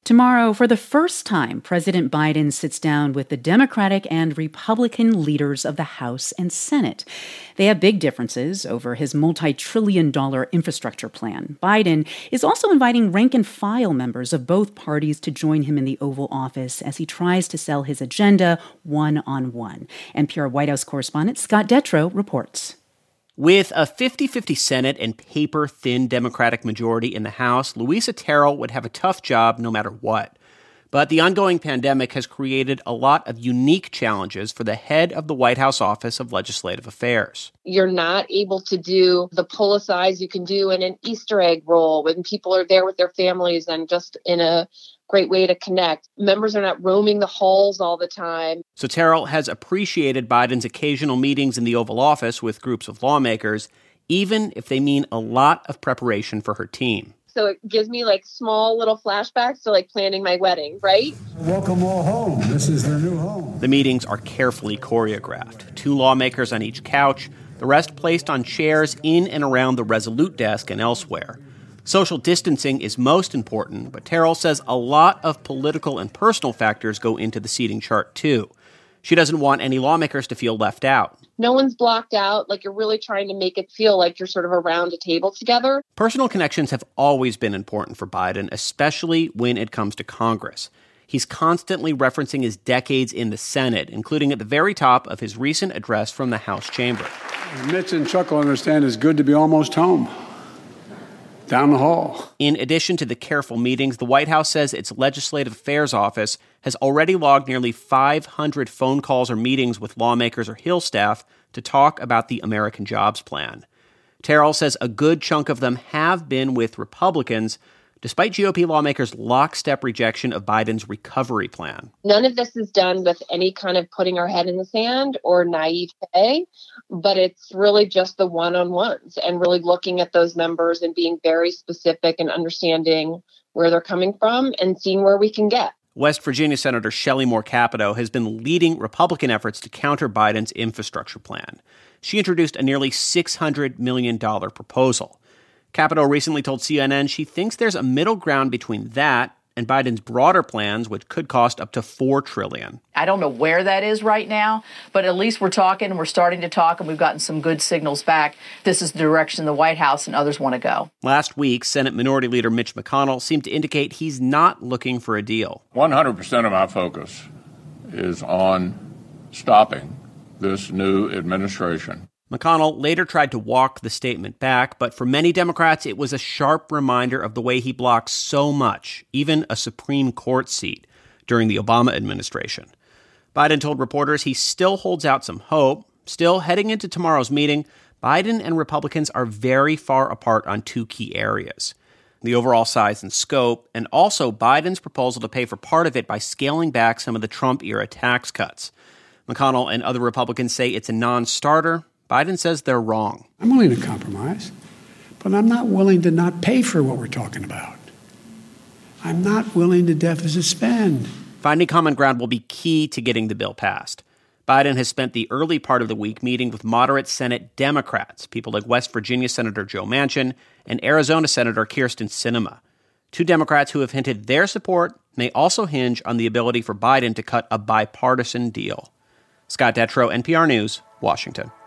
Tomorrow, for the first time, President Biden sits down with the Democratic and Republican leaders of the House and Senate. They have big differences over his multi-trillion-dollar infrastructure plan. Biden is also inviting rank-and-file members of both parties to join him in the Oval Office as he tries to sell his agenda one-on-one. NPR White House correspondent Scott Detrow reports. With a 50-50 Senate and paper-thin Democratic majority in the House, Louisa Terrell would have a tough job no matter what. But the ongoing pandemic has created a lot of unique challenges for the head of the White House Office of Legislative Affairs. You're not able to do the pull-asides you can do in an Easter egg roll when people are there with their families and just in a great way to connect. Members are not roaming the halls all the time. So Terrell has appreciated Biden's occasional meetings in the Oval Office with groups of lawmakers, even if they mean a lot of preparation for her team. So it gives me small little flashbacks to planning my wedding, right? Welcome all home. This is their new home. The meetings are carefully choreographed. 2 lawmakers on each couch, the rest placed on chairs in and around the Resolute desk and elsewhere. Social distancing is most important, but Terrell says a lot of political and personal factors go into the seating chart, too. She doesn't want any lawmakers to feel left out. No one's blocked out. You're really trying to make it feel like you're sort of around a table together. Personal connections have always been important for Biden, especially when it comes to Congress. He's constantly referencing his decades in the Senate, including at the very top of his recent address from the House chamber. Mitch and Chuck will understand it's good to be almost home. Down the hall. In addition to the careful meetings, the White House says its Legislative Affairs Office has already logged nearly 500 phone calls or meetings with lawmakers or Hill staff to talk about the American Jobs Plan. Terrell says a good chunk of them have been with Republicans, despite GOP lawmakers' lockstep rejection of Biden's recovery plan. None of this is done with any kind of putting our head in the sand or naivete, but it's really just the one-on-ones and really looking at those members and being very specific and understanding where they're coming from and seeing where we can get. West Virginia Senator Shelley Moore Capito has been leading Republican efforts to counter Biden's infrastructure plan. She introduced a nearly $600 million proposal. Capito recently told CNN she thinks there's a middle ground between that and Biden's broader plans, which could cost up to $4 trillion. I don't know where that is right now, but at least we're starting to talk, and we've gotten some good signals back. This is the direction the White House and others want to go. Last week, Senate Minority Leader Mitch McConnell seemed to indicate he's not looking for a deal. 100% of my focus is on stopping this new administration. McConnell later tried to walk the statement back, but for many Democrats, it was a sharp reminder of the way he blocked so much, even a Supreme Court seat, during the Obama administration. Biden told reporters he still holds out some hope. Still, heading into tomorrow's meeting, Biden and Republicans are very far apart on 2 key areas: the overall size and scope, and also Biden's proposal to pay for part of it by scaling back some of the Trump-era tax cuts. McConnell and other Republicans say it's a non-starter. Biden says they're wrong. I'm willing to compromise, but I'm not willing to not pay for what we're talking about. I'm not willing to deficit spend. Finding common ground will be key to getting the bill passed. Biden has spent the early part of the week meeting with moderate Senate Democrats, people like West Virginia Senator Joe Manchin and Arizona Senator Kyrsten Sinema. 2 Democrats who have hinted their support may also hinge on the ability for Biden to cut a bipartisan deal. Scott Detrow, NPR News, Washington.